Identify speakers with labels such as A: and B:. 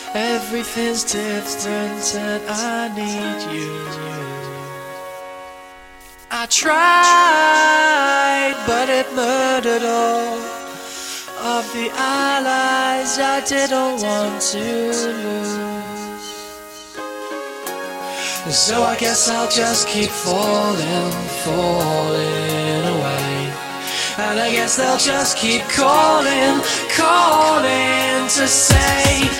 A: Everything's different and I need you. I tried, but it murdered all of the allies I didn't want to lose. So I guess I'll just keep falling away. And I guess they'll just keep calling to say